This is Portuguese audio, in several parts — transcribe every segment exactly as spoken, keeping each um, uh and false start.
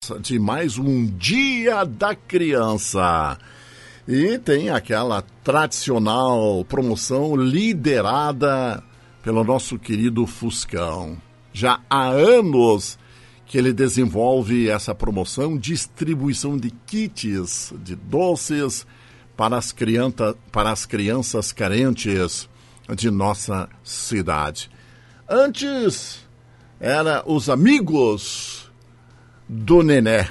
de mais um Dia da Criança. E tem aquela tradicional promoção liderada pelo nosso querido Fuscão. Já há anos que ele desenvolve essa promoção, distribuição de kits de doces para as, criança, para as crianças carentes de nossa cidade. Antes, era os amigos do Nené.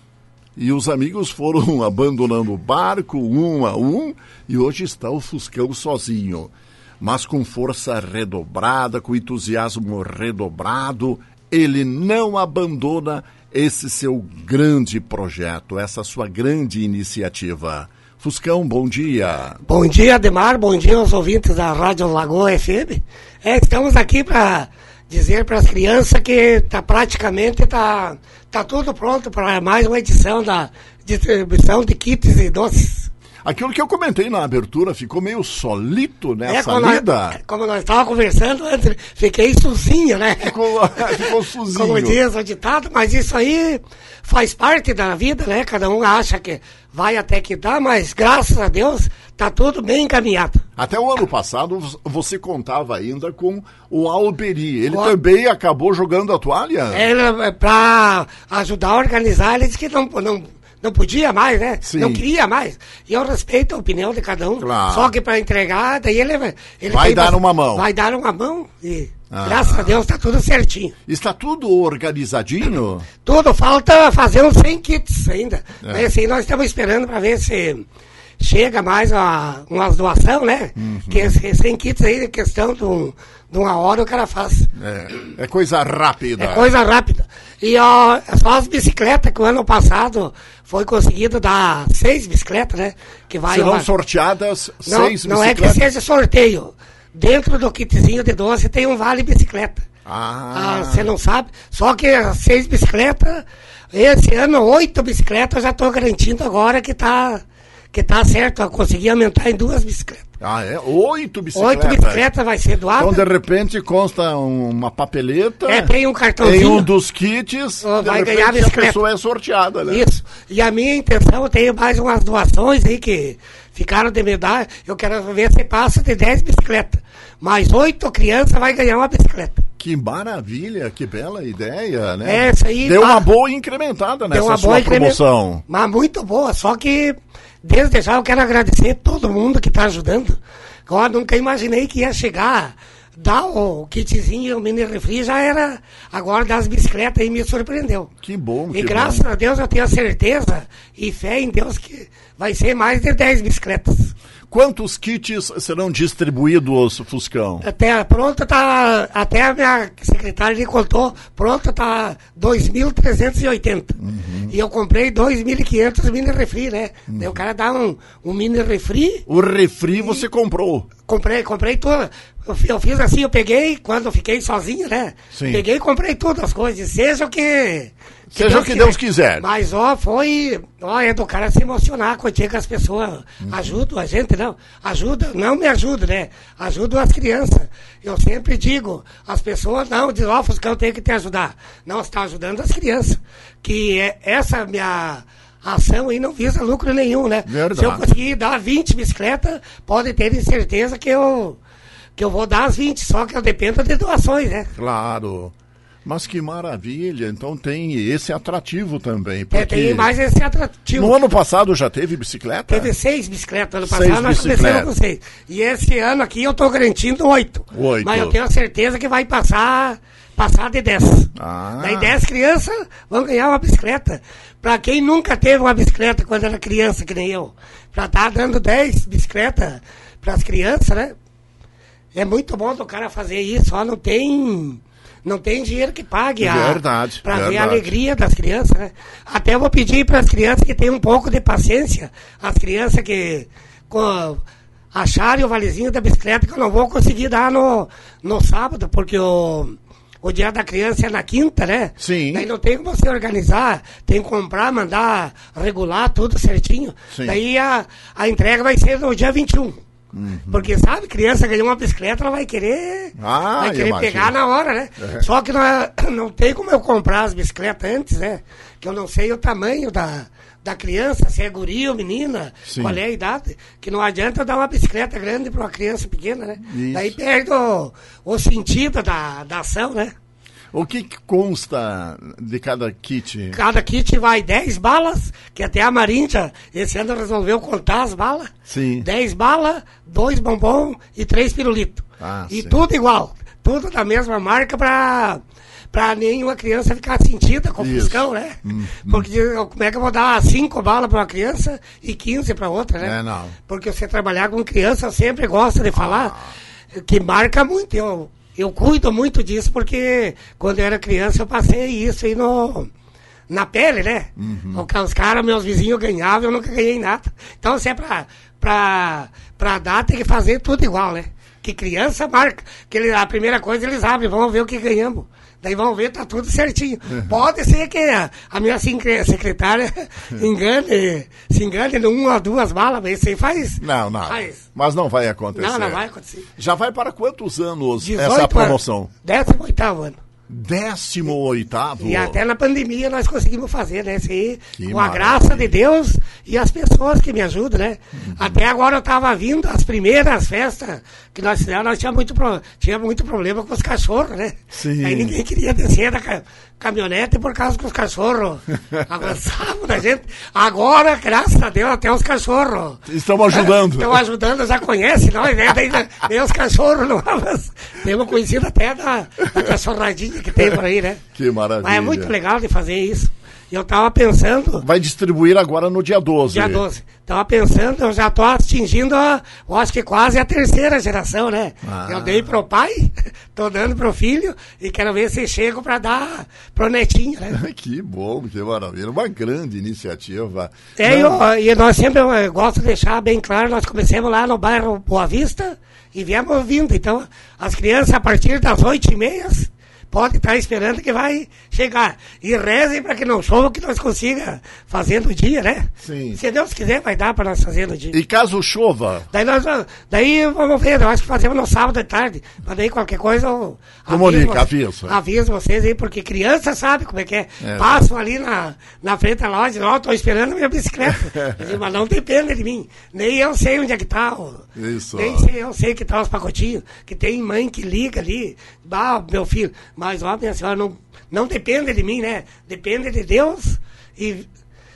E os amigos foram abandonando o barco um a um e hoje está o Fuscão sozinho. Mas com força redobrada, com entusiasmo redobrado, ele não abandona esse seu grande projeto, essa sua grande iniciativa. Fuscão, bom dia. Bom dia, Ademar, bom dia aos ouvintes da Rádio Lagoa F M. É, estamos aqui para dizer para as crianças que tá, praticamente está tá tudo pronto para mais uma edição da distribuição de kits e doces. Aquilo que eu comentei na abertura, ficou meio solito nessa é, lida. Nós, como nós estávamos conversando antes, fiquei sozinho, né? Ficou, ficou sozinho. Como diz o ditado, mas isso aí faz parte da vida, né? Cada um acha que vai até que dá, mas graças a Deus tá tudo bem encaminhado. Até o ano passado você contava ainda com o Alberi. Ele o... também acabou jogando a toalha? Ele, para ajudar a organizar, ele disse que não... não Não podia mais, né? Sim. Não queria mais. E eu respeito a opinião de cada um. Claro. Só que para entregar, daí ele, ele vai dar pra, uma mão. Vai dar uma mão e ah. graças a Deus está tudo certinho. Está tudo organizadinho? Tudo, falta fazer uns cem kits ainda. É. Mas, assim, nós estamos esperando para ver se chega mais uma, umas doações, né? Uhum. Que esses cem kits aí, questão de, um, de uma hora o cara faz. É, é coisa rápida. É coisa rápida. E ó, só as bicicletas que o ano passado foi conseguido dar seis bicicletas, né? Que vai Serão uma... sorteadas não, seis não bicicletas? Não é que seja sorteio. Dentro do kitzinho de doce tem um vale bicicleta. Ah. Você ah, não sabe? Só que as seis bicicletas, esse ano oito bicicletas eu já estou garantindo agora que tá, que tá certo. Eu consegui aumentar em duas bicicletas. Ah, é? Oito bicicletas? Oito bicicletas vai ser doada. Então, de repente, consta uma papeleta. É, tem um cartãozinho. Tem um dos kits. Vai de repente, ganhar a bicicleta. A pessoa é sorteada, né? Isso. E a minha intenção, eu tenho mais umas doações aí que ficaram de me dar. Eu quero ver se passa de dez bicicletas. Mais oito crianças vai ganhar uma bicicleta. Que maravilha, que bela ideia, né? É, isso aí. Deu tá, uma boa incrementada nessa uma sua boa promoção. Mas muito boa, só que desde já eu quero agradecer todo mundo que está ajudando. Eu nunca imaginei que ia chegar, dar o kitzinho e o mini refri, já era agora das bicicletas e me surpreendeu. Que bom, E que graças bom. a Deus eu tenho certeza e fé em Deus que vai ser mais de dez bicicletas. Quantos kits serão distribuídos, Fuscão? Até pronto tá, até a minha secretária me contou, pronto tá dois mil trezentos e oitenta. Uhum. E eu comprei dois mil e quinhentos mini refri, né? Uhum. Daí o cara dá um, um mini refri. O refri você comprou? Comprei, comprei tudo. Eu, eu fiz assim, eu peguei, quando eu fiquei sozinho, né? Sim. Peguei e comprei todas as coisas, seja o que... que seja Deus o que quiser. Deus quiser. Mas, ó, foi... Ó, é do cara se emocionar com o dia que as pessoas uhum. ajudam a gente, não. Ajuda, não me ajuda, né? Ajudam as crianças. Eu sempre digo, as pessoas não dizem, ó, Fuscão, tem que te ajudar. Não, você está ajudando as crianças. Que é, essa minha... A ação aí não visa lucro nenhum, né? Verdade. Se eu conseguir dar vinte bicicletas, pode ter certeza que eu, que eu vou dar as vinte, só que eu dependo de doações, né? Claro. Mas que maravilha, então tem esse atrativo também. Porque é, tem mais esse atrativo. No ano passado já teve bicicleta? Teve seis bicicletas, ano seis passado nós começamos com seis. E esse ano aqui eu estou garantindo oito. Oito. Mas eu tenho certeza que vai passar, passar de dez. Ah. Daí dez crianças vão ganhar uma bicicleta. Para quem nunca teve uma bicicleta quando era criança, que nem eu, para estar tá dando dez bicicletas para as crianças, né? É muito bom do cara fazer isso, só não tem... Não tem dinheiro que pague para ver a alegria das crianças, né? Até eu vou pedir para as crianças que tenham um pouco de paciência, as crianças que com, acharem o valezinho da bicicleta, que eu não vou conseguir dar no, no sábado, porque o, o dia da criança é na quinta, né? Sim. Daí não tem como você organizar, tem que comprar, mandar regular tudo certinho. Sim. Daí a, a entrega vai ser no dia vinte e um. Uhum. Porque, sabe, criança ganhou uma bicicleta, ela vai querer, ah, vai querer pegar na hora, né? É. Só que não, é, não tem como eu comprar as bicicletas antes, né? que eu não sei o tamanho da, da criança, se é guri ou menina, Sim. qual é a idade, que não adianta dar uma bicicleta grande para uma criança pequena, né? Isso. Daí perde o, o sentido da, da ação, né? O que, que consta de cada kit? Cada kit vai dez balas, que até a Marinha esse ano resolveu contar as balas. Sim. dez balas, dois bombom e três pirulitos. Ah, e sim. tudo igual, tudo da mesma marca para para nenhuma criança ficar sentida com o Fuscão, né? Hum, Porque hum. como é que eu vou dar cinco balas para uma criança e quinze para outra, né? É, não. Porque você trabalhar com criança sempre gosta de falar ah. que marca muito. Eu, Eu cuido muito disso porque quando eu era criança eu passei isso aí no, na pele, né? Uhum. Os caras, meus vizinhos ganhavam, eu nunca ganhei nada. Então, se é pra, pra, pra dar, tem que fazer tudo igual, né? Que criança marca. Que ele, a primeira coisa eles abrem, vamos ver o que ganhamos. Daí vão ver, tá tudo certinho. Uhum. Pode ser que a, a minha secretária engane, se engane numa ou duas balas, mas isso aí faz... Não, não. Faz. Mas não vai acontecer. Não, não vai acontecer. Já vai para quantos anos essa promoção? décimo oitavo ano. Décimo oitavo? E até na pandemia nós conseguimos fazer, né? Isso aí, que com a graça de Deus e as pessoas que me ajudam, né? Uhum. Até agora eu estava vindo, as primeiras festas que nós fizemos, nós tínhamos muito, pro, tinha muito problema com os cachorros, né? Sim. Aí ninguém queria descer da ca, caminhonete por causa que os cachorros avançavam da gente. Agora, graças a Deus, até os cachorros estão ajudando. Estão ajudando, já conhecem nós, né? Daí, daí os cachorros não avançam. Temos conhecido até da, da cachorradinha que tem por aí, né? Que maravilha. Mas é muito legal de fazer isso. E eu tava pensando... Vai distribuir agora no dia doze. Dia doze. Tava pensando, eu já tô atingindo, a, eu acho que quase a terceira geração, né? Ah. Eu dei pro pai, tô dando pro filho, e quero ver se chego pra dar pro netinho, né? Que bom, que maravilha. Uma grande iniciativa. É, eu, e nós sempre, eu, eu gosto de deixar bem claro, nós começamos lá no bairro Boa Vista, e viemos vindo. Então, as crianças, a partir das oito e meia... pode estar esperando que vai chegar. E rezem para que não chova, que nós consiga fazer no dia, né? Sim. Se Deus quiser, vai dar para nós fazer no dia. E caso chova? Daí nós daí vamos ver, eu acho que fazemos no sábado de tarde. Mas daí qualquer coisa eu comunica, avisa. Aviso vocês aí, porque criança sabe como é que é. é. Passam ali na, na frente da loja, ó, estou esperando a minha bicicleta. Digo, mas não depende de mim. Nem eu sei onde é que tá. Isso. Nem sei, eu sei que tá os pacotinhos, que tem mãe que liga ali. Ah, meu filho, mas ó, minha senhora, não, não depende de mim, né? Depende de Deus e,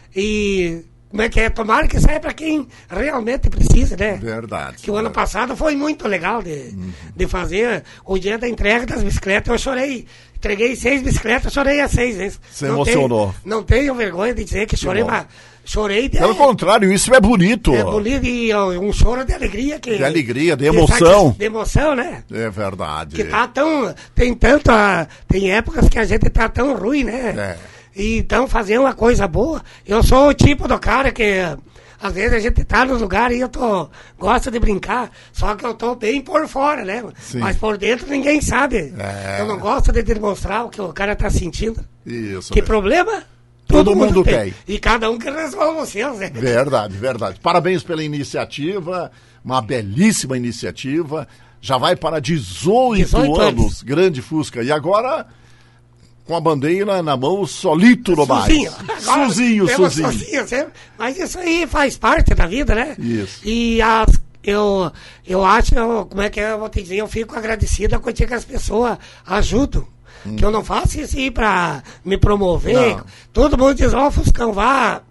e como é que é? Tomara que saia para quem realmente precisa, né? Verdade. Que o ano passado foi muito legal de, uhum. de fazer o dia da entrega das bicicletas. Eu chorei, entreguei seis bicicletas, chorei as seis vezes. Você não emocionou. Tenho, não tenho vergonha de dizer que chorei, que mas chorei de... Pelo contrário, isso é bonito. É bonito e um choro de alegria. Que, de alegria, de emoção. De emoção, né? É verdade. Que tá tão... Tem tanto... Tem épocas que a gente tá tão ruim, né? É. E então fazer uma coisa boa. Eu sou o tipo do cara que... Às vezes a gente tá nos lugares e eu tô, gosto de brincar, só que eu tô bem por fora, né? Sim. Mas por dentro ninguém sabe. É. Eu não gosto de demonstrar o que o cara tá sentindo. Isso. Que mesmo. problema? Todo, Todo mundo, mundo tem. tem. E cada um que resolve os seus, né? Verdade, verdade. Parabéns pela iniciativa, uma belíssima iniciativa. Já vai para dezoito, dezoito anos, anos, grande Fusca. E agora... com a bandeira na mão, solito no bairro. Sozinho. Sozinho, sozinho. sozinho. Mas isso aí faz parte da vida, né? Isso. E as, eu, eu acho, eu, como é que é, eu vou te dizer, eu fico agradecido com que as pessoas ajudam. Hum. Que eu não faço isso aí pra me promover. Não. Todo mundo diz, ó, oh, Fuscão, vá...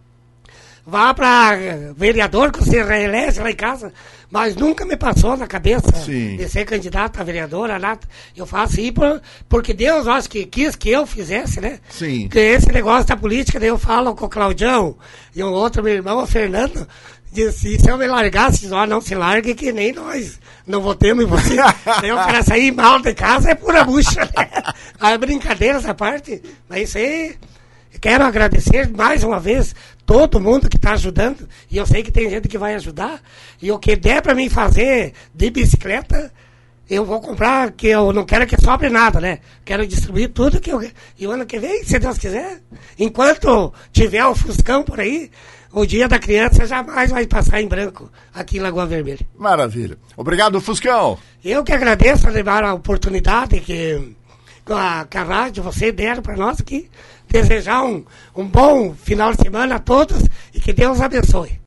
Vá para vereador que você reelege lá em casa, mas nunca me passou na cabeça Sim. de ser candidato a vereadora, nada. Eu faço isso por, porque Deus, eu acho que quis que eu fizesse, né? Sim. Que esse negócio da política, daí eu falo com o Claudião e um outro meu irmão, o Fernando, disse, se eu me largasse, ó, não se largue que nem nós não votemos em você. Daí eu quero sair mal de casa, é pura bucha, né? A brincadeira essa parte, mas isso aí... Quero agradecer mais uma vez todo mundo que está ajudando, e eu sei que tem gente que vai ajudar, e o que der para mim fazer de bicicleta, eu vou comprar, que eu não quero que sobre nada, né? Quero distribuir tudo que eu... E o ano que vem, se Deus quiser, enquanto tiver o Fuscão por aí, o dia da criança jamais vai passar em branco aqui em Lagoa Vermelha. Maravilha. Obrigado, Fuscão. Eu que agradeço a levar a oportunidade que... A, que a rádio, você deram para nós aqui, desejar um, um bom final de semana a todos e que Deus abençoe.